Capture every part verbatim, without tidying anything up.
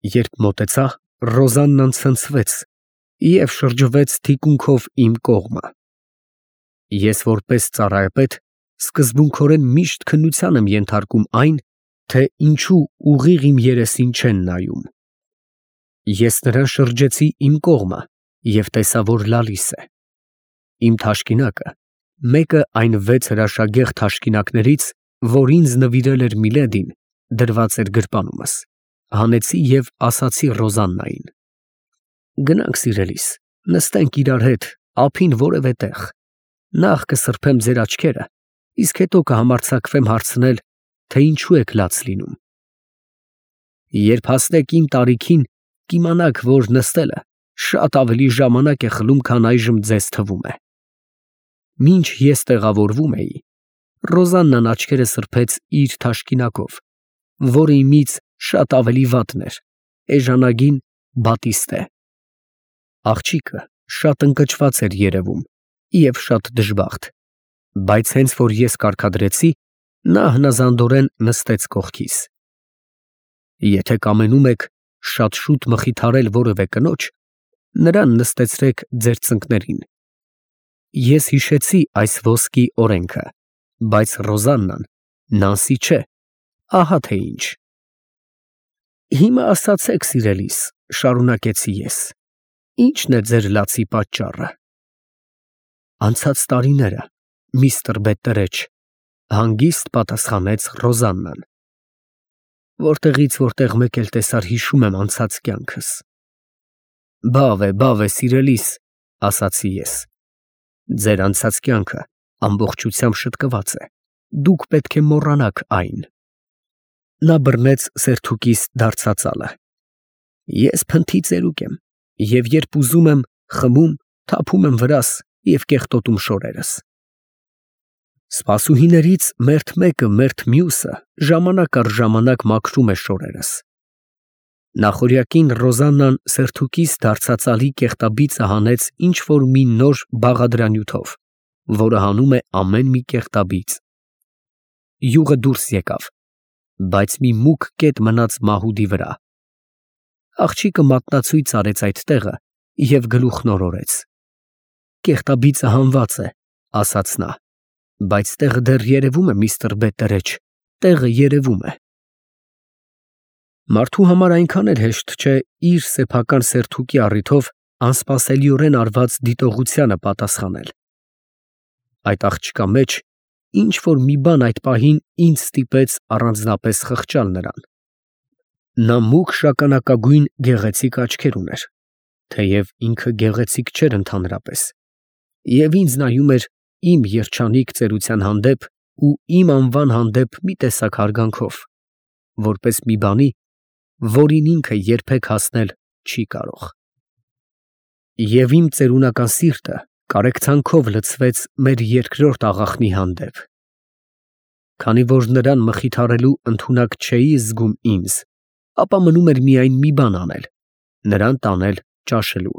Երբ մոտեցա, Ռոզաննան ցնցվեց և շրջվեց թիկունքով իմ կողմը։ Ես որպես ծառայապետ սկզբունքորեն միշտ քննության եմ ենթարկում այն, թե ինչու ուղիղ իմ երեսին չեն նայում։ Ես նրան շրջեցի իմ կողմը և տեսա, որ լալիս է։ Իմ թաշկինակը, մեկը այն վեց հրաշագեղ թաշկինակներից, որ ինձ նվիրել էր Միլեդին, դրված էր գրպանումս, հանեցի և ասացի Ռոզաննային. «Գնանք, սիրելիս, նստենք իրար հետ ափին որևէ տեղ, նախ կսրբեմ ձեր աչքերը, իսկ հետո կհամարձակվեմ հարցնել, թե ինչու եք լաց լինում։ Երբ հասնեք իմ տարիքին, կիմանաք, որ նստելը շատ ավելի ժամանակ է խլում, քան այժմ ձեզ թվում է»։ Մինչ ես տեղավորվում էի, Ռոզաննան աչքերը սրբեց իր թաշկինակով, որը իմից շատ ավելի վատն էր, էժանագին բատիստե։ Աղջիկը շատ ընկճված էր երևում և շատ դժբախտ, բայց հենց որ ես կարգադրեցի, նա հնազանդորեն նստեց կողքիս։ Եթե կամենում եք շատ շուտ մխիթարել որևէ կնոջ, նրան նստեցրեք ձեր ծնկներին։ Ես հիշեցի այս ոսկի օրենքը, բայց Ռոզաննան Նանսի չէ, ահա թե ինչ։ Հիմա ասացեք, սիրելիս, շարունակեցի ես, ի՞նչն է ձեր լացի պատճառը։ Անցած տարիները, միստր Բետտերեչ, հանգիստ պատասխանեց Ռոզաննան։ Որտեղից որտեղ մեկ էլ տեսար, հիշում եմ անցած կյանքս։ Բավ է, բավ է, սիրելիս, ասացի ես, ձեր անցած կյանքը ամբողջությամբ շտկված է, դուք պետք է մոռանաք այն։ Նա բռնեց սերթուկիս դարձածալը։ Ես փնթի ծերուկ եմ, և երբ ուզում եմ, խմում, թափում եմ վրաս և կեղտոտում շորերս։ Սպասուհիներից մերթ մեկը, մերթ մյուսը ժամանակ առ ժամանակ մաքրում է շորերս։ Նախօրյակին Ռոզաննան սերթուկիս դարձածալի կեղտաբիծը հանեց ինչ֊որ մի նոր բաղադրանյութով, որը հանում է ամեն մի կեղտաբիծ։ Յուղը դուրս եկավ, բայց մի մուգ կետ մնաց մահուդի վրա։ Աղջիկը մատնացույց արեց այդ տեղը և գլուխն օրորեց։ Կեղտաբիծը հանված է, ասաց նա, բայց տեղը դեռ երևում է, միստր Բետտերեչ, տեղը երևում է։ Մարդու համար այնքան էլ հեշտ չէ իր սեփական սերթուկի առիթով անսպասելիորեն արված դիտողությանը պատասխանել։ Այդ աղջկա մեջ ինչ֊որ մի բան այդ պահին ինձ ստիպեց առանձնապես խղճալ նրան։ Նա մուգ շագանակագույն գեղեցիկ աչքեր ուներ, թեև ինքը գեղեցիկ չէր ընդհանրապես, և ինձ նայում էր իմ երջանիկ ծերության հանդեպ ու իմ անվան հանդեպ մի տեսակ հարգանքով, որպես մի բանի, որին ինքը երբեք հասնել չի կարող։ Եվ իմ ծերունական սիրտը կարեկցանքով լցվեց մեր երկրորդ աղախնի հանդեպ։ Քանի որ նրան մխիթարելու ընդունակ չէի զգում ինձ, ապա մնում էր միայն մի բան անել, նրան տանել ճաշելու։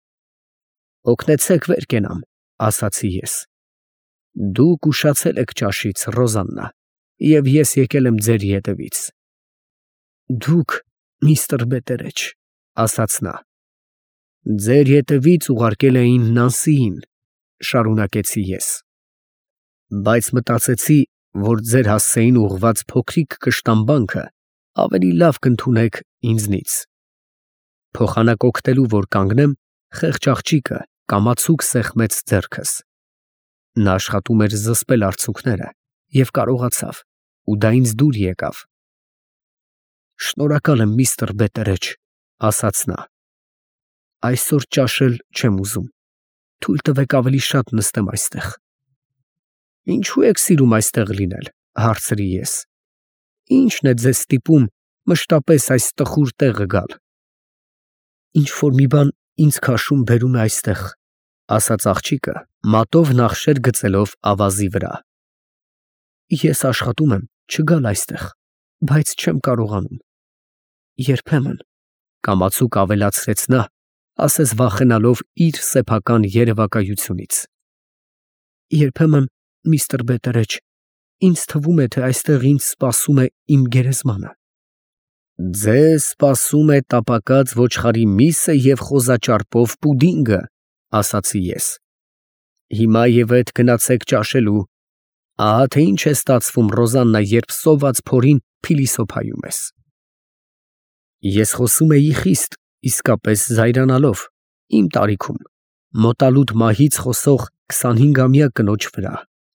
Օգնեցեք վեր կենամ, ասացի ես։ Դուք ուշացել եք ճաշից, Ռոզաննա, և ես եկել եմ ձեր ետևից։ Դուք, միստր Բետտերեչ, ասաց նա, ձեր ետևից ուղարկել էին Նանսիին, շարունակեցի ես, բայց մտածեցի, որ ձեր հասցեին ուղղված փոքրիկ կշտամբանքը ավելի լավ կընդունեք ինձնից։ Փոխանակ օգնելու, որ կանգնեմ, խեղճ աղջիկը կամացուկ սեղմեց ձեռքս։ Նա աշխատում էր զսպել արցունքները և կարողացավ, ու դա ինձ դուր եկավ։ Շնորհակալ եմ, միստր Բետտերեչ, ասաց նա։ Այսօր ճաշել չեմ ուզում, թույլ տվեք ավելի շատ նստեմ այստեղ։ Ինչո՞ւ եք սիրում այստեղ լինել, հարցրի ես։ Ի՞նչն է ձեզ ստիպում մշտապես այս տխուր տեղը գալ։ Ինչ֊որ մի բան ինձ քաշում բերում է այստեղ, ասաց աղջիկը, մատով նախշեր գցելով ավազի վրա։ Ես աշխատում եմ չգալ այստեղ, բայց չեմ կարողանում։ Երբեմն, կամացուկ ավելացրեց նա, ասես վախենալով իր սեփական երևակայությունից, երբեմն, միստր Բետտերեչ, ինձ թվում է, թե այստեղ ինձ սպասում է իմ գերեզմանը։ Ձեզ սպասում է տապակած ոչխարի միսը և խոզաճարպով պուդինգը, ասացի ես։ Հիմա և էդ գնացեք ճաշելու։ Ահա թե ինչ է ստացվում, Ռոզաննա, երբ սոված փորին փիլիսոփայում ես։ Ես խոսում էի խիստ, իսկապես զայրանալով, իմ տարիքում, մոտալուտ մահից խոսող քսանհինգամյա կնոջ վրա։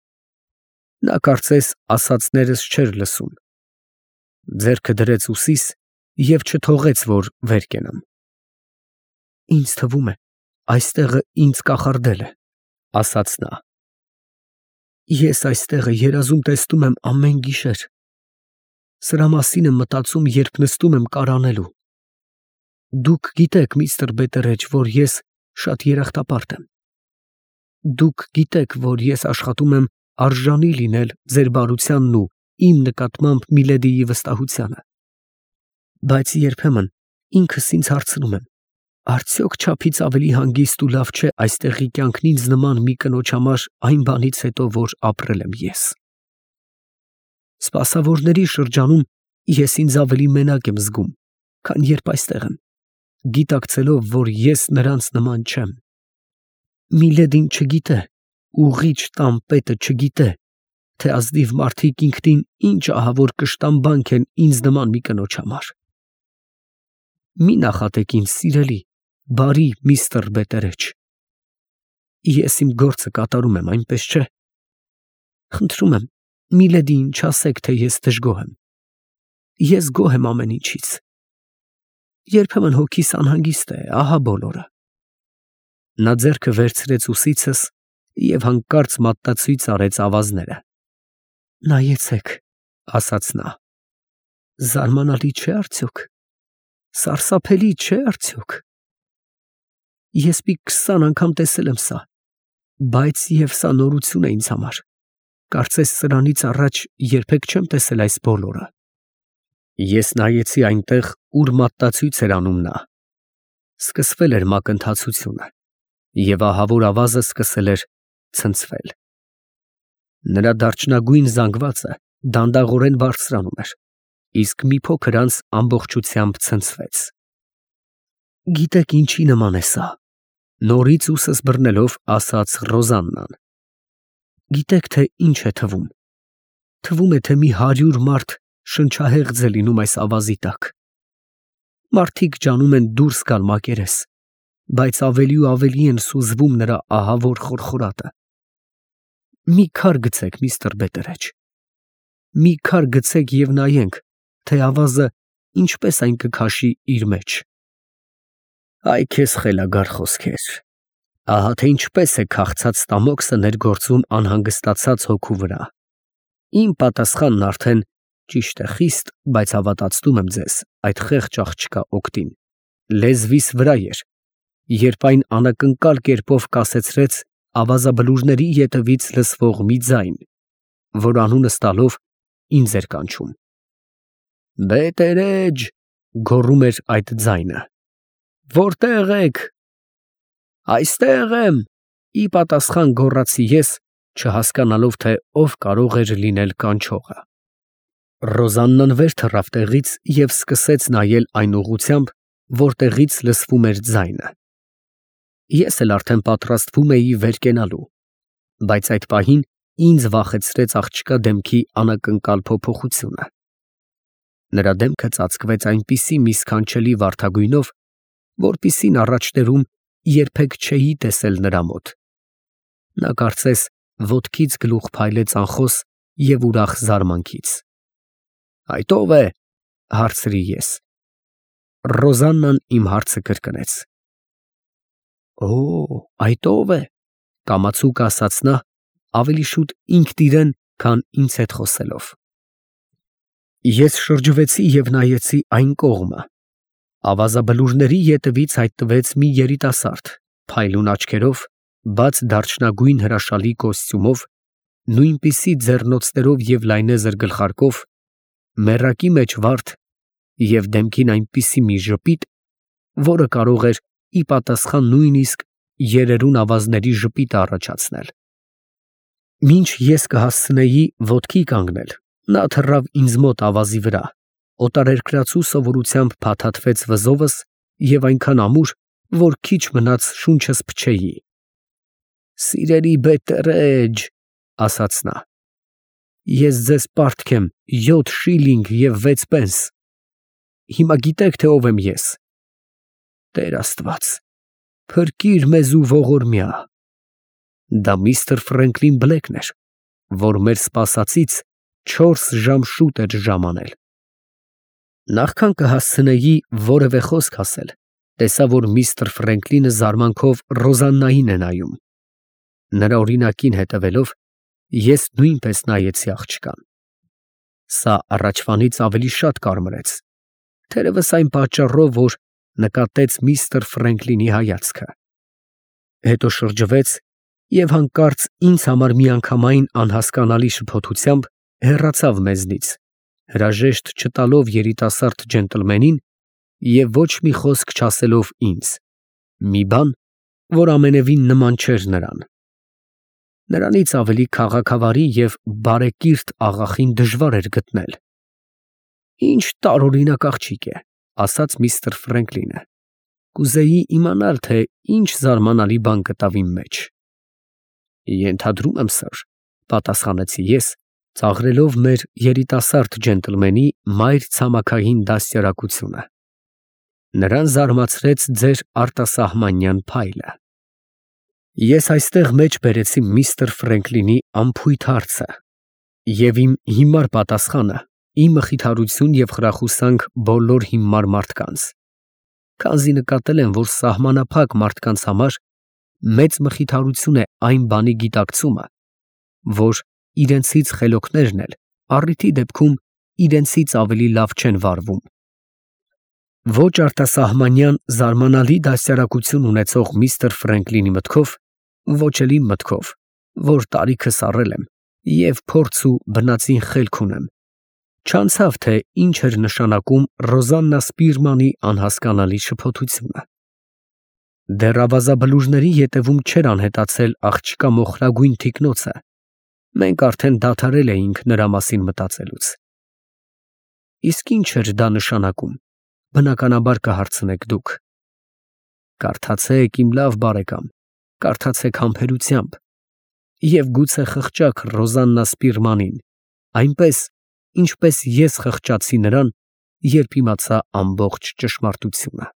Նա կարծես ասածներս չէր լսում։ Ձեռքը դրեց ուսիս և չթողեց, որ վեր կենամ։ Ինձ թվում է, այստեղը ինձ կախարդել է, ասաց նա։ Ես այստեղը երազում տեսնում եմ ամեն գիշեր։ Սրա մասին եմ մտածում, երբ նստում եմ կարանելու։ Դուք գիտեք, միստր Բետերեջ, որ ես շատ երախտապարտ եմ։ Դուք գիտեք, որ ես աշխատում եմ արժանի լինել ձեր բարությանն ու իմ նկատմամբ Միլեդիի վստահությանը։ Բայց երբեմն ինքս ինձ հարցնում եմ, արդյոք չափից ավելի հանգիստ ու լավ չէ այստեղի կյանքն ինձ նման մի կնոջ համար այն բանից հետո, որ ապրել եմ ես։ Սպասավորների շրջանում ես ինձ ավելի մենակ եմ զգում, քան երբ այստեղ եմ, գիտակցելով, որ ես նրանց նման չեմ։ Միլեդին չգիտե, ուղիչ տան պետը չգիտե, թե ազնիվ մարդիկ ինքնին ինչ ահավոր կշտամբանք են ինձ նման մի կնոջ համար։ Մի նախատեք ինձ, սիրելի, բարի միստր Բետերեջ։ Ես իմ գործը կատարում եմ, այնպես չէ։ Խնդրում եմ, Միլեդիին չասեք, թե ես դժգոհ եմ։ Ես գոհ եմ ամեն ինչից։ Երբեմն հոգիս անհանգիստ է, ահա բոլորը։ Նա ձեռքը վերցրեց ուսիցս և հանկարծ մատնացույց արեց ավազները։ Նայեցեք, ասաց նա։ Զարմանալի չէ արդյոք։ Սարսափելի չէ արդյոք։ Ես մի քսան անգամ տեսել եմ սա, բայց և սա նորություն է ինձ համար։ Կարծես սրանից առաջ երբեք չեմ տեսել այս բոլորը։ Ես նայեցի այնտեղ, ուր մատնացույց էր անում նա։ Սկսվել էր մակընթացությունը, և ահա որ ավազը սկսել էր ցնցվել։ Նրա դարչնագույն զանգվածը դանդաղորեն բարձրանում էր, իսկ մի փոքր անց ամբողջությամբ ցնցվեց։ Գիտեք ինչի նման է սա, նորից ուսս բռնելով ասաց Ռոզաննան։ Գիտեք թե ինչ է թվում։ Թվում է, թե մի հարյուր մարդ շնչահեղձ է լինում այս ավազի տակ։ Մարդիկ ջանում են դուրս գալ մակերես, բայց ավելի ու ավելի են սուզվում նրա ահավոր խորխորատը։ Մի քար գցեք, միստր Բետերեջ։ Մի քար գցեք և նայենք, թե ավազը ինչպես այն կքաշի իր մեջ։ Այ քեզ խելագար խոսքեր։ Ահա թե ինչպես է քաղցած ստամոքսը ներգործում անհանգստացած հոգու վրա։ Իմ պատասխանն արդեն, ճիշտ է, խիստ, բայց հավատացնում եմ ձեզ, այդ խեղճ աղջկա օգտին, լեզվիս վրա էր, երբ այն անակնկալ կերպով կասեցրեց ավազաբլուրների ետևից լսվող մի ձայն, որ անունս տալով ինձ էր կանչում։ Բետերեջ, գոռում էր այդ ձայնը։ Որտե՞ղ եք։ Այստեղ եմ, ի պատասխան գոռացի ես, չհասկանալով, թե ով կարող էր լինել կանչողը։ Ռոզաննան վեր թռավ տեղից և սկսեց նայել այն ուղղությամբ, որտեղից լսվում էր ձայնը։ Ես էլ արդեն պատրաստվում էի վեր կենալու, բայց այդ պահին ինձ վախեցրեց աղջկա դեմքի անակնկալ փոփոխությունը։ Նրա դեմքը ծածկվեց այնպիսի մի սքանչելի վարդագույնով, որպիսին առաջներում երբեք չէի տեսել նրա մոտ։ Նա կարծես ոտքից գլուխ փայլեց անխոս և ուրախ զարմանքից։ Այդ ո՞վ է, հարցրի ես։ Ռոզաննան իմ հարցը կրկնեց։ Օ, այդ ո՞վ է, կամացուկ ասաց նա, ավելի շուտ ինքն իրեն, քան ինձ հետ խոսելով։ Ես շրջվեցի և նայեցի այն կողմը։ Ավազաբլուրների ետևից հայտնվեց մի երիտասարդ, փայլուն աչքերով, բաց դարչնագույն հրաշալի կոստյումով, նույնպիսի ձեռնոցներով և լայնեզր գլխարկով, մեռակի մեջ վարդ և դեմքին այնպիսի մի ժպիտ, որը կարող էր ի պատասխան նույնիսկ երերուն ավազների ժպիտը առաջացնել։ Մինչ ես կհասցնեի ոտքի կանգնել, նա թռավ ինձ մոտ ավազի վրա, օտարերկրացու սովորությամբ փաթաթվեց վզովս և այնքան ամուր, որ քիչ մնաց շունչս փչեի։ «Սիրելի բետերեջ, ֊ ասաց նա, ֊ ես ձեզ պարտք եմ յոթ շիլինգ և վեց պենս։ Հիմա գիտեք, թե ով եմ ես։ Տեր Աստված, փրկիր մեզ ու ողորմյա»։ Դա միստր Ֆրենկլին Բլեքն էր, որ մեր սպասածից չորս ժամ շուտ էր ժամանել։ Նախքան կհասցնեի որևէ խոսք ասել, տեսա, որ միստր Ֆրենկլինը զարմանքով Ռոզաննային է նայում։ Նրա օրինակին հետևելով, ես նույնպես նայեցի աղջկան։ Սա առաջվանից ավելի շատ կարմրեց, թերևս այն պատճառով, որ նկատեց միստր Ֆրենկլինի հայացքը։ Հետո շրջվեց և հանկարծ ինձ համար միանգամայն անհասկանալի շփոթությամբ հեռացավ մեզնից, հրաժեշտ չտալով երիտասարդ ջենտլմենին և ոչ մի խոսք չասելով ինձ, մի բան, որ ամենևին նման չէր նրան։ Նրանից ավելի քաղաքավարի և բարեկիրթ աղախին դժվար էր գտնել։ «Ինչ տարօրինակ աղջիկ է, ֊ ասաց միստր Ֆրենկլինը, ֊ կուզեի իմանալ, թե ինչ զարմանալի բան գտավ իմ մեջ»։ «Ենթադրում եմ, սըր, ֊ պատասխանեցի ես, ծաղրելով մեր երիտասարդ ջենտլմենի մայր֊ցամաքային դաստիարակությունը, ֊ նրան զարմացրեց ձեր արտասահմանյան փայլը։ Ես այստեղ մեջ բերեցի միստր Ֆրենկլինի անփույթ հարցը, և իմ հիմար պատասխանը ի մխիթարություն և խրախուսանք բոլոր հիմար մարդկանց, քանզի նկատել եմ, որ սահմանափակ մարդկանց համար մեծ մխիթարություն է այն բանի գիտակցումը, որ իրենցից խելոքներն էլ առիթի դեպքում իրենցից ավելի լավ չեն վարվում։ Ոչ արտասահմանյան զարմանալի դաստիարակություն ունեցող միստր Ֆրենկլինի մտքով, ոչ էլ իմ մտքով, որ տարիքս առել եմ և փորձ ու բնածին խելք ունեմ, չանցավ, թե ինչ էր նշանակում Ռոզաննա Սպիրմանի անհասկանալի շփոթությունը։ Դեռ ավազաբլուրների ետևում չէր անհետացել աղջկա մոխրագույն թիկնոցը, մենք արդեն դադարել էինք նրա մասին մտածելուց։ Իսկ ի՞նչ էր դա նշանակում, բնականաբար կհարցնեք դուք։ Կարդացեք, իմ լավ բարեկամ, կարդացեք համբերությամբ և գուցե խղճաք Ռոզաննա Սպիրմանին, այնպես, ինչպես ես խղճացի նրան, երբ իմացա ամբողջ ճշմարտությունը։